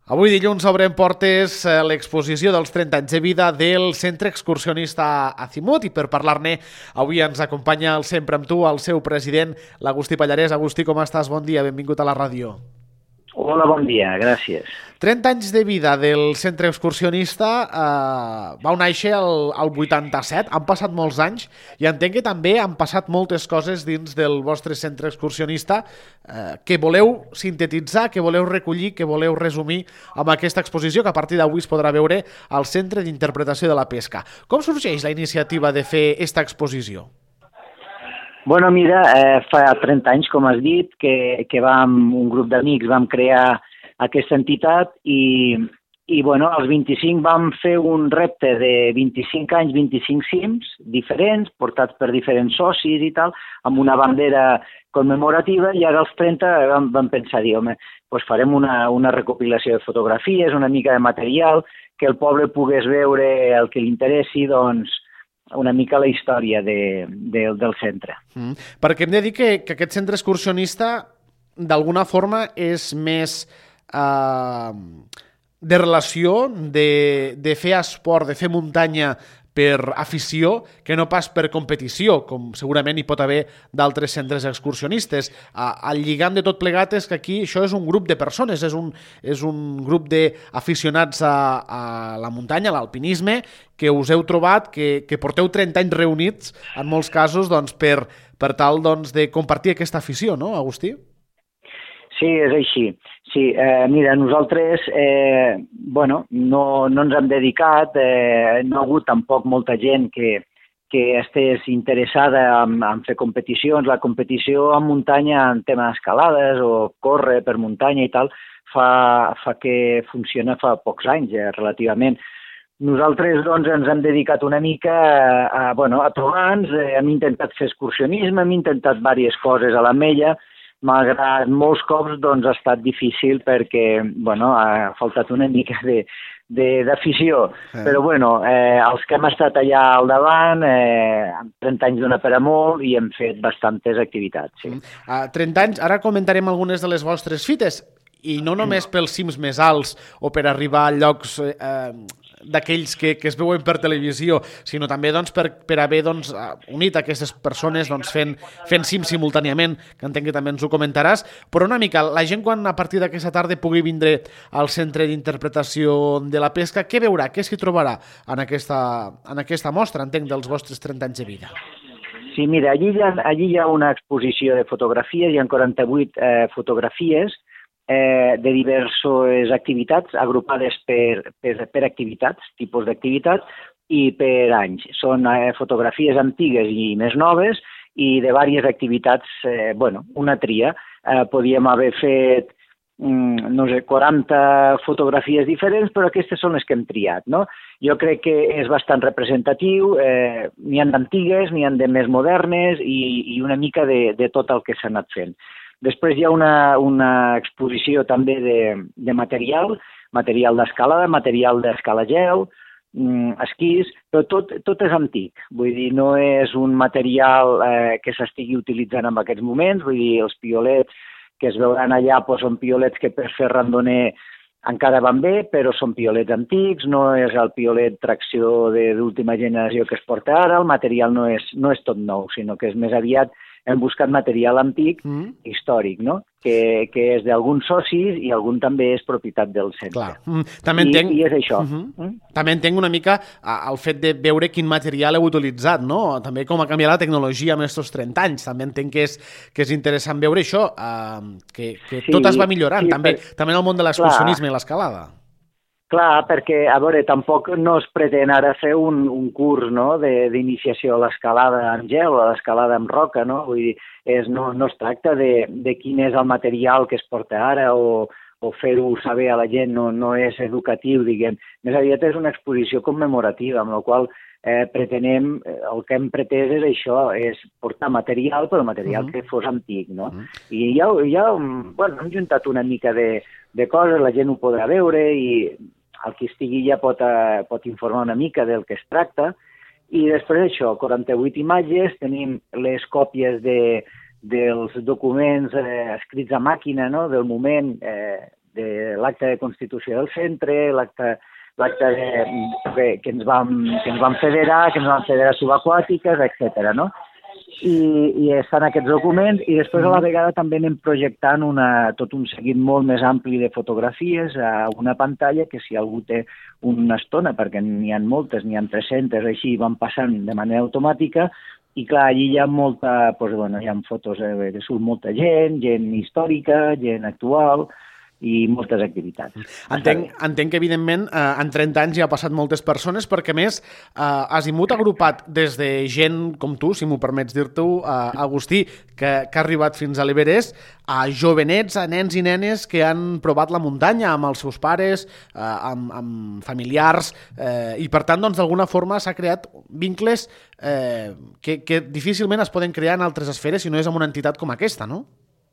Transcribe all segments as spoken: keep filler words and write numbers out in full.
Avui dilluns obre en portes eh, l'exposició dels trenta anys de vida del Centre Excursionista Azimut i per parlar-ne avui ens acompanya el Sempre amb tu, el seu president, l'Agustí Pallarès. Agustí, com estàs? Bon dia, benvingut a la ràdio. Hola, bon dia, gràcies. trenta anys de vida del Centre Excursionista, eh, vau néixer al, al vuitanta-set, han passat molts anys i entenc que també han passat moltes coses dins del vostre Centre Excursionista eh, que voleu sintetitzar, que voleu recollir, que voleu resumir amb aquesta exposició que a partir d'avui es podrà veure al Centre d'Interpretació de la Pesca. Com sorgeix la iniciativa de fer aquesta exposició? Bueno, mira, eh, fa trenta anys, com has dit, que, que vam, un grup d'amics vam crear aquesta entitat i, i bueno, als vint-i-cinc vam fer un repte de vint-i-cinc anys, vint-i-cinc cims diferents, portats per diferents socis i tal, amb una bandera commemorativa, i ara als trenta vam, vam pensar, dir, home, doncs farem una, una recopilació de fotografies, una mica de material, que el poble pogués veure el que li interessi, doncs, una mica la història de, de, del centre. Mm. Perquè hem de dir que, que aquest centre excursionista d'alguna forma és més eh, de relació, de, de fer esport, de fer muntanya per afició, que no pas per competició, com segurament hi pot haver d'altres centres excursionistes. El lligam de tot plegat és que aquí això és un grup de persones, és un, és un grup d'aficionats a, a la muntanya, a l'alpinisme, que us heu trobat, que, que porteu trenta anys reunits, en molts casos, doncs, per, per tal doncs, de compartir aquesta afició, no, Agustí? Sí, és així. Sí, eh, mira, nosaltres eh, bueno, no, no ens hem dedicat, eh, no ha hagut tampoc molta gent que, que estés interessada en, en fer competicions. La competició en muntanya, en tema d'escalades o córrer per muntanya i tal, fa, fa que funciona fa pocs anys, eh, relativament. Nosaltres doncs, ens hem dedicat una mica a, a, bueno, a trobar-nos, eh, hem intentat fer excursionisme, hem intentat diverses coses a l'Ametlla, malgrat molts cops doncs, ha estat difícil perquè bueno, ha faltat una mica de, de, d'afició. Eh. Però bueno, eh, els que hem estat allà al davant, eh, trenta anys d'una per a molt, i hem fet bastantes activitats. Sí. Uh, trenta anys, ara comentarem algunes de les vostres fites, i no només pels cims més alts o per arribar a llocs eh, d'aquells que, que es veuen per televisió, sinó també doncs, per, per haver doncs, unit aquestes persones doncs, fent, fent cims simultàniament, que entenc que també ens ho comentaràs, però una mica, la gent quan a partir d'aquesta tarda pugui vindre al Centre d'Interpretació de la Pesca, què veurà, què s'hi trobarà en aquesta, en aquesta mostra, entenc, dels vostres trenta anys de vida? Sí, mira, allí hi ha, allí hi ha una exposició de fotografies, hi ha quaranta-vuit eh, fotografies, Eh, de diverses activitats agrupades per, per, per activitats, tipus d'activitats, i per anys. Són eh, fotografies antigues i més noves i de diverses activitats, eh, bueno, una tria. Eh, podíem haver fet, mm, no sé, quaranta fotografies diferents, però aquestes són les que hem triat, no? Jo crec que és bastant representatiu, eh, n'hi ha d'antigues, n'hi ha de més modernes i, i una mica de, de tot el que s'ha anat fent. Després hi ha una, una exposició també de, de material, material d'escalada, material d'escalagel, mm, esquís, però tot, tot és antic. Vull dir, no és un material eh, que s'estigui utilitzant en aquests moments, vull dir, els piolets que es veuran allà doncs, són piolets que per fer randoner encara van bé, però són piolets antics, no és el piolet tracció d'última generació que es porta ara, el material no és, no és tot nou, sinó que és més aviat hem buscat material antic, mm. històric, no? Que, que és d'alguns socis i algun també és propietat del centre. Clar. Mm. També entenc... I, I és això. Mm-hmm. Mm? També entenc una mica el fet de veure quin material heu utilitzat, no? També com ha canviat la tecnologia en aquests trenta anys. També entenc que és, que és interessant veure això, uh, que, que sí, tot es va millorant, sí, també, per... també en el món de l'excursionisme i l'escalada. Clar, perquè, a veure, tampoc no es pretén ara fer un, un curs no, d'iniciació a l'escalada amb gel o a l'escalada amb roca, no? Vull dir, és, no, no es tracta de, de quin és el material que es porta ara o, o fer-ho saber a la gent, no, no és educatiu, diguem. Més aviat és una exposició commemorativa, amb la qual eh, pretenem, el que hem pretès és això, és portar material, però material uh-huh. que fos antic, no? Uh-huh. I ja, ja bueno, hem juntat una mica de, de coses, la gent ho podrà veure i el que estigui ja pot, uh, pot informar una mica del que es tracta. I després d'això, quaranta-vuit imatges, tenim les còpies de, dels documents eh, escrits a màquina, no?, del moment, eh, de l'acte de constitució del centre, l'acte l'acte que, que, ens vam, que ens vam federar, que ens vam federar subaquàtiques, etcètera, no? I, i estan aquests documents i després a la vegada també anem projectant una, tot un seguit molt més ampli de fotografies a una pantalla que si algú té una estona, perquè n'hi ha moltes, n'hi ha tres-centes, així van passant de manera automàtica i clar, allí hi ha molta, doncs, bueno, hi ha fotos eh, que surt molta gent, gent històrica, gent actual i moltes activitats. Entenc, entenc que, evidentment, eh, en trenta anys ja ha passat moltes persones, perquè, a més, eh, Azimut ha agrupat des de gent com tu, si m'ho permets dir-t'ho, eh, Agustí, que, que ha arribat fins a l'Everest, a jovenets, a nens i nenes que han provat la muntanya amb els seus pares, eh, amb, amb familiars, eh, i, per tant, doncs, d'alguna forma s'ha creat vincles eh, que, que difícilment es poden crear en altres esferes si no és amb una entitat com aquesta, no?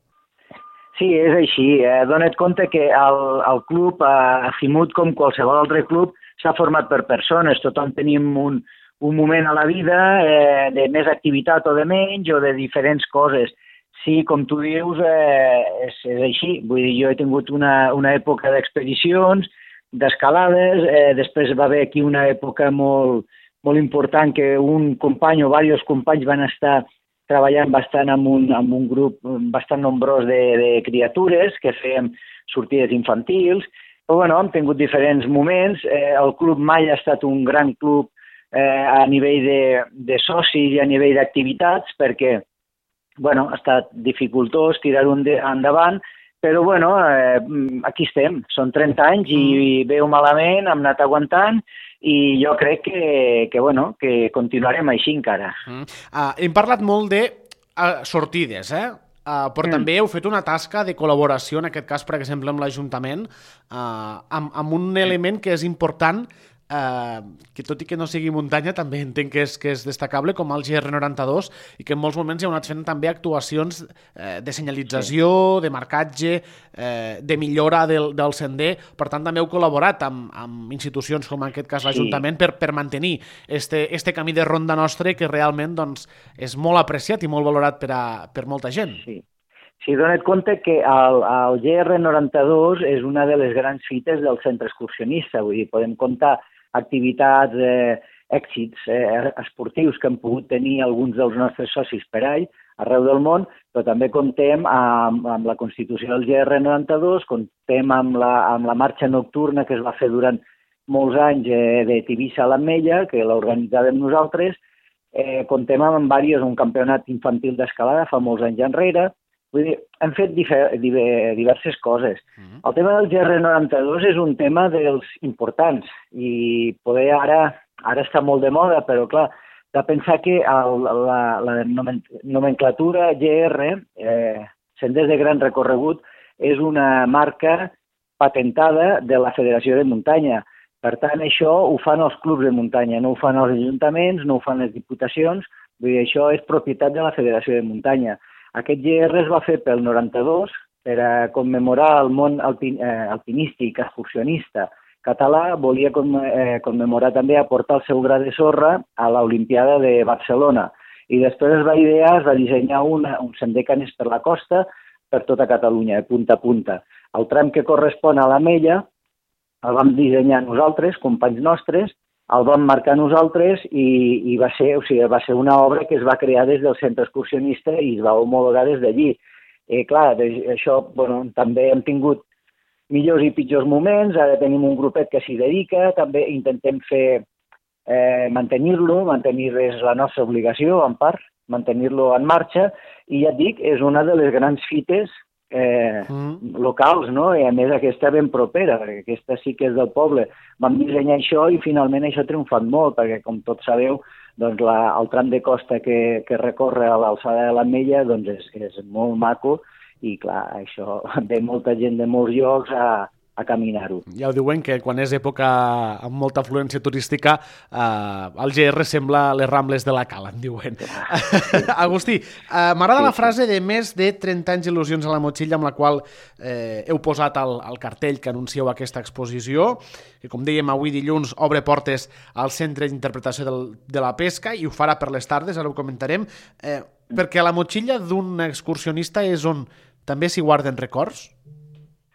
Sí, és així. Eh, dona't compte que el, el club, eh, Azimut, com qualsevol altre club, s'ha format per persones. Tothom tenim un, un moment a la vida eh, de més activitat o de menys o de diferents coses. Sí, com tu dius, eh, és, és així. Vull dir, jo he tingut una, una època d'expedicions, d'escalades, eh, després va haver aquí una època molt, molt important que un company o diversos companys van estar treballant bastant amb un, amb un grup bastant nombrós de, de criatures que fèiem sortides infantils. Però, bueno, hem tingut diferents moments. Eh, el club mai ha estat un gran club eh, a nivell de, de socis i a nivell d'activitats perquè, bueno, ha estat dificultós tirar-ho endavant, però, bueno, eh, aquí estem. Són trenta anys i, i veu malament, hem anat aguantant i jo crec que, que, bueno, que continuarem així encara. Mm. Uh, hem parlat molt de uh, sortides, eh? Uh, però mm. també heu fet una tasca de col·laboració, en aquest cas, per exemple, amb l'Ajuntament, uh, amb, amb un element que és important, uh, que tot i que no sigui muntanya, també entenc que és, que és destacable, com el G R noranta dos, i que en molts moments heu anat fent també actuacions eh, de senyalització, sí. de marcatge, eh, de millora del, del sender. Per tant, també heu col·laborat amb, amb institucions com en aquest cas l'Ajuntament sí. per, per mantenir este, este camí de ronda nostre que realment doncs, és molt apreciat i molt valorat per, a, per molta gent. Sí. Sí, dona't compte que el, el G R noranta dos és una de les grans fites del centre excursionista. Vull dir, podem comptar activitats, eh, èxits eh, esportius que han pogut tenir alguns dels nostres socis per all arreu del món, però també comptem amb, amb la constitució del G R noranta dos, comptem amb la, amb la marxa nocturna que es va fer durant molts anys eh, de Tivissa a l'Ametlla, que l'organitzàvem nosaltres, eh, comptem amb diversos, un campionat infantil d'escalada fa molts anys enrere. Vull dir, hem fet difer, diver, diverses coses. Uh-huh. El tema del G R noranta dos és un tema dels importants i poder ara, ara està molt de moda, però clar, de pensar que el, la, la nomenclatura G R, eh, Senders de Gran Recorregut, és una marca patentada de la Federació de Muntanya. Per tant, això ho fan els clubs de muntanya, no ho fan els ajuntaments, no ho fan les diputacions, vull dir, això és propietat de la Federació de Muntanya. Aquest G R es va fer pel noranta dos per a commemorar el món alpin, eh, alpinístic, excursionista català, volia com, eh, commemorar també aportar el seu gra de sorra a l'Olimpiada de Barcelona. I després es va idear, es va dissenyar una, un sender canés per la costa per tota Catalunya, de punta a punta. El tram que correspon a l'Ametlla el vam dissenyar nosaltres, companys nostres, el vam marcar nosaltres i, i va ser, o sigui, va ser una obra que es va crear des del centre excursionista i es va homologar des d'allí. Eh, clar, això, bueno, també hem tingut millors i pitjors moments, ara tenim un grupet que s'hi dedica, també intentem fer, eh, mantenir-lo, mantenir és la nostra obligació, en part, mantenir-lo en marxa, i ja et dic, és una de les grans fites Eh, mm. locals, no? I a més aquesta ben propera, perquè aquesta sí que és del poble. Vam dissenyar això i finalment això ha triomfat molt, perquè com tots sabeu, doncs la, el tram de costa que, que recorre a l'alçada de l'Ametlla doncs és, és molt maco i clar, això ve molta gent de molts llocs a, a caminar-ho. Ja ho diuen que quan és època amb molta afluència turística eh, el G R sembla les Rambles de la Cala, en diuen. Sí. Agustí, eh, m'agrada sí, la frase de més de trenta anys il·lusions a la motxilla amb la qual eh, heu posat el, el cartell que anuncieu aquesta exposició, que com dèiem avui dilluns obre portes al Centre d'Interpretació del, de la Pesca i ho farà per les tardes, ara ho comentarem, eh, perquè a la motxilla d'un excursionista és on també s'hi guarden records?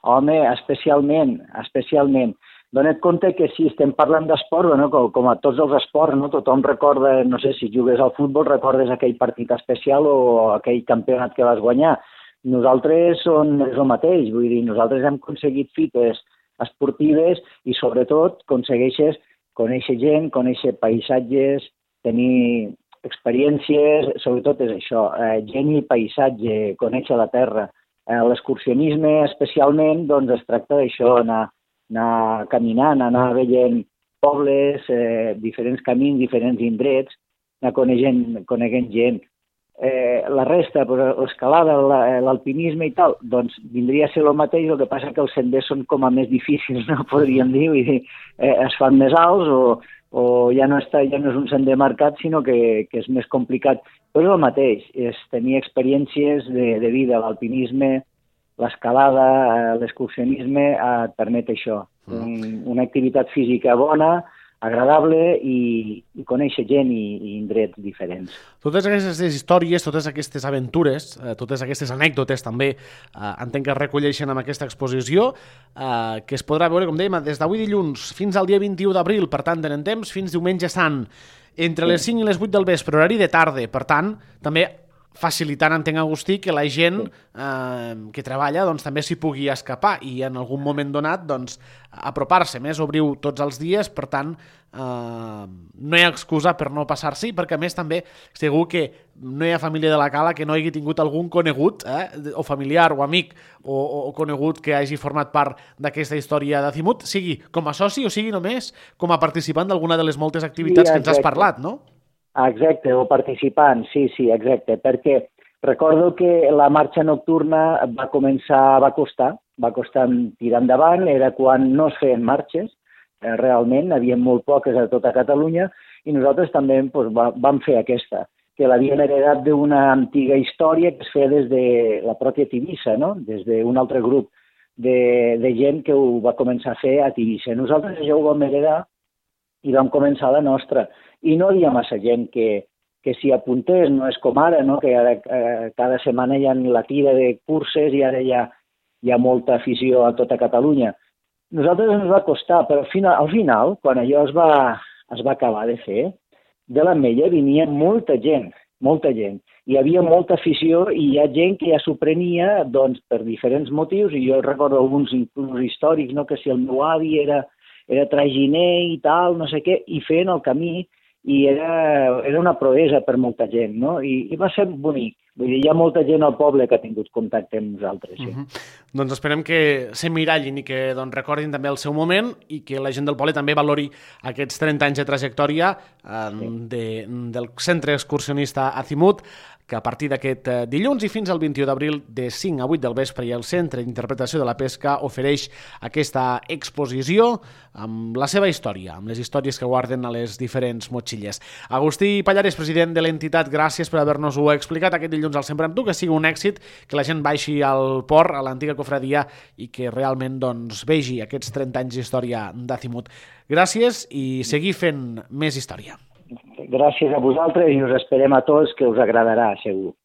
Home, especialment, especialment. Dona't compte que si estem parlant d'esport, bueno, com, com a tots els esports, no? Tothom recorda, no sé, si jugues al futbol, recordes aquell partit especial o aquell campionat que vas guanyar. Nosaltres som, és el mateix, vull dir, nosaltres hem aconseguit fites esportives i sobretot aconsegueixes conèixer gent, conèixer paisatges, tenir experiències, sobretot és això, eh, gent i paisatge, conèixer la terra. Eh, l'excursionisme especialment, doncs es tracta d'això, anar anar caminant, anar veient pobles, eh, diferents camins, diferents indrets, anar coneixent, coneguent gent. Eh, la resta, pues, l'escalada, l'alpinisme i tal, doncs vindria a ser el mateix, el que passa que els senders són com a més difícils, no podríem dir, vull dir, eh, es fan més alts o, o ja, no està, ja no és un sender marcat, sinó que, que és més complicat. Però és el mateix, és tenir experiències de, de vida, l'alpinisme, l'escalada, l'excursionisme et permet això, un, una activitat física bona, agradable i, i conèixer gent i, i indrets diferents. Totes aquestes històries, totes aquestes aventures, eh, totes aquestes anècdotes també eh, entenc que es recolleixen amb aquesta exposició, eh, que es podrà veure, com dèiem, des d'avui dilluns fins al dia vint-i-u d'abril, per tant tenen temps, fins diumenge sant, entre les cinc i les vuit del vespre, horari de tarda, per tant, també facilitant, entenc, Agustí, que la gent eh, que treballa doncs, també s'hi pugui escapar i en algun moment donat doncs, apropar-se més. Obriu tots els dies, per tant, eh, no hi ha excusa per no passar-s'hi, perquè a més també segur que no hi ha família de la Cala que no hagi tingut algun conegut, eh, o familiar o amic o, o conegut que hagi format part d'aquesta història d'Azimut, sigui com a soci o sigui només com a participant d'alguna de les moltes activitats sí, que ens has parlat, no? Exacte, o participant, sí, sí, exacte, perquè recordo que la marxa nocturna va començar, va costar, va costar tirar endavant, era quan no es feien marxes, eh, realment, havia molt poques a tota Catalunya, i nosaltres també doncs, va, vam fer aquesta, que l'havíem heredat d'una antiga història que es feia des de la pròpia Tivissa, no? Des d'un altre grup de, de gent que ho va començar a fer a Tivissa. Nosaltres ja ho vam heredar i vam començar la nostra. I no hi havia massa gent que, que s'hi apuntés, no és com ara, no? Que ara, eh, cada setmana hi ha la tira de curses i ara hi ha, hi ha molta afició a tota Catalunya. Nosaltres ens va costar, però al final, al final quan allò es va, es va acabar de fer, de l'Ametlla venia molta gent, molta gent. Hi havia molta afició i hi ha gent que ja s'ho prenia doncs, per diferents motius, i jo recordo alguns inclús històrics, no? Que si el meu avi era, era traginer i tal, no sé què, i feien el camí, i era, era una proesa per molta gent, no? I, i va ser bonic. Vull dir, hi ha molta gent al poble que ha tingut contacte amb nosaltres, sí. Uh-huh. Doncs esperem que s'emmirallin i que doncs, recordin també el seu moment i que la gent del poble també valori aquests trenta anys de trajectòria eh, sí. de, del centre excursionista Azimut, que a partir d'aquest dilluns i fins al vint-i-u d'abril de cinc a vuit del vespre i el Centre d'Interpretació de la Pesca ofereix aquesta exposició amb la seva història, amb les històries que guarden a les diferents motxilles. Agustí Pallares, president de l'entitat, gràcies per haver-nos-ho explicat aquest dilluns al Sempre amb tu, que sigui un èxit, que la gent baixi al port, a l'antiga cofradia i que realment doncs, vegi aquests trenta anys d'història d'Azimut. Gràcies i seguir fent més història. Gràcies a vosaltres i us esperem a tots, que us agradarà, segur.